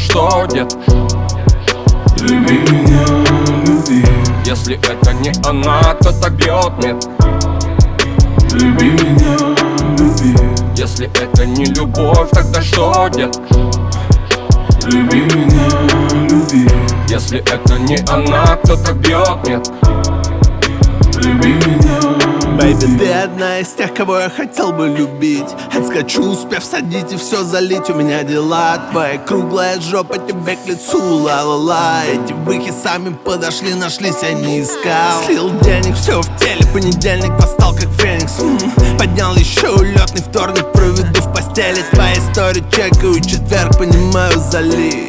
что, дед? Люби меня, люби. Если это не она, то так бьет, нет. Люби меня, люби. Если это не любовь, тогда что, дед? Люби меня, люби. Если это не она, кто так бьет, нет. Люби меня. Бэйби, ты одна из тех, кого я хотел бы любить. Отскочу, успев садить и все залить. У меня дела, твоя круглая жопа тебе к лицу, ла-ла-ла. Эти выхи сами подошли, нашлись, я не искал. Слил денег, все в теле, понедельник восстал как феникс. Поднял еще улетный вторник, проведу в постели. Твоя история чекаю, четверг, понимаю, залез.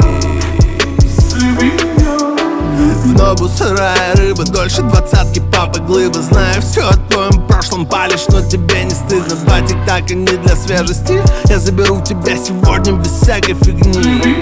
В ногу сырая рыба, дольше двадцатки, папа глыба. Знаю все о твоем прошлом, палишь, но тебе не стыдно. Два тик-така не для свежести. Я заберу тебя сегодня без всякой фигни.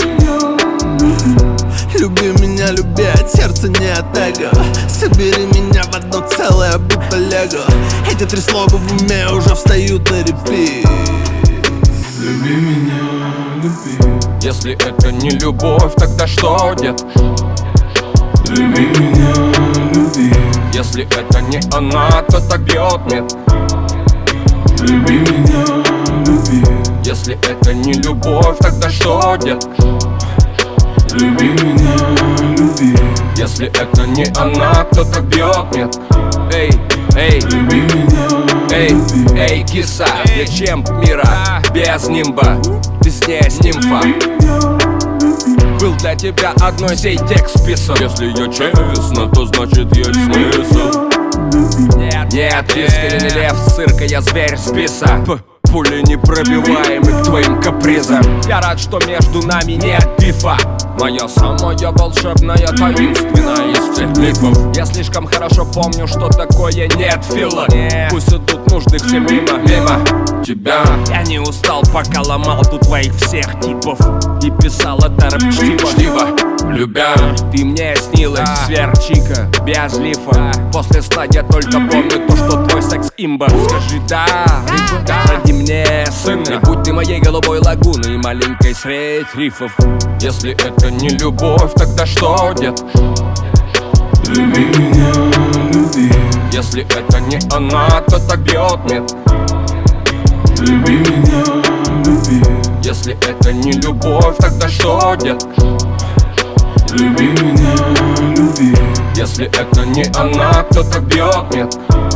Люби меня, люби, от сердца, не от эго. Собери меня в одно целое, будто лего. Эти три слова в уме уже встают на репит. Люби меня, люби. Если это не любовь, тогда что, дед? Люби меня, люби. Если это не она, то так бьет, нет. Люби меня, люби. Если это не любовь, тогда что, дед? Люби меня, люби. Если это не она, кто так бьет, нет. Эй, эй, Люби меня, эй, люби. эй, киса, я чемп мира, без нимба. Ты здесь нимфа. Был для тебя одной сей текст писан. Если я честно, то значит есть смысл. Нет, риска, я не лев, цирка, я зверь списа. Пули непробиваемы к твоим капризам. Я рад, что между нами нет бифа. Моя самая волшебная, таинственная из всех мифов. Я слишком хорошо помню, что такое нет фила. Пусть идут нужды все мимо, мимо тебя. Я не устал, пока ломал тут твоих всех типов. И писал это рэп чтиво, любя. Ты мне снилась, сверчика, без лифа. После сна я только помню то, что твой секс имба. Скажи да, роди мне сына. Будь ты моей голубой лагуной и маленькой средь рифов. Если это не любовь, тогда что, дед? Люби меня, люби. Если это не она, то так бьет, нет. Люби меня, люби. Если это не любовь, тогда что, дед? Люби меня, люби. Если это не она, кто так бьет, нет.